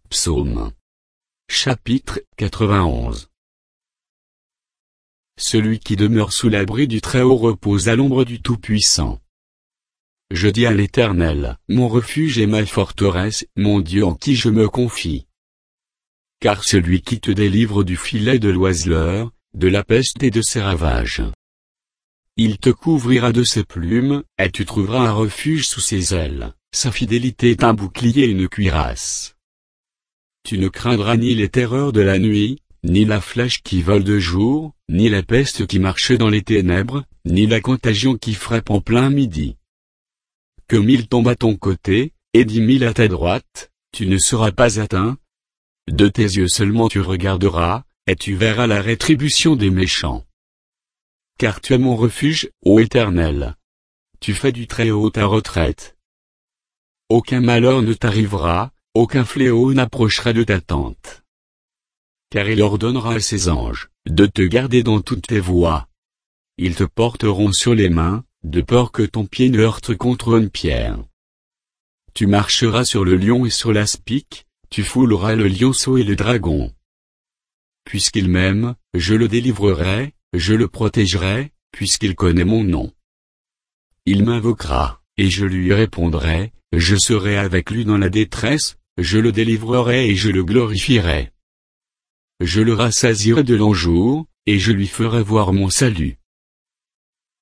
Psaume. Chapitre 91. Celui qui demeure sous l'abri du Très-Haut repose à l'ombre du Tout-Puissant. Je dis à l'Éternel, mon refuge et ma forteresse, mon Dieu en qui je me confie. Car celui qui te délivre du filet de l'oiseleur, de la peste et de ses ravages. Il te couvrira de ses plumes, et tu trouveras un refuge sous ses ailes, sa fidélité est un bouclier et une cuirasse. Tu ne craindras ni les terreurs de la nuit, ni la flèche qui vole de jour, ni la peste qui marche dans les ténèbres, ni la contagion qui frappe en plein midi. Que 1000 tombent à ton côté, et 10 000 à ta droite, tu ne seras pas atteint. De tes yeux seulement tu regarderas, et tu verras la rétribution des méchants. Car tu es mon refuge, ô Éternel. Tu fais du Très-Haut ta retraite. Aucun malheur ne t'arrivera, aucun fléau n'approchera de ta tente. Car il ordonnera à ses anges, de te garder dans toutes tes voies. Ils te porteront sur les mains, de peur que ton pied ne heurte contre une pierre. Tu marcheras sur le lion et sur l'aspic, tu fouleras le lionceau et le dragon. Puisqu'il m'aime, je le délivrerai, je le protégerai, puisqu'il connaît mon nom. Il m'invoquera, et je lui répondrai, je serai avec lui dans la détresse, je le délivrerai et je le glorifierai. Je le rassasierai de longs jours, et je lui ferai voir mon salut.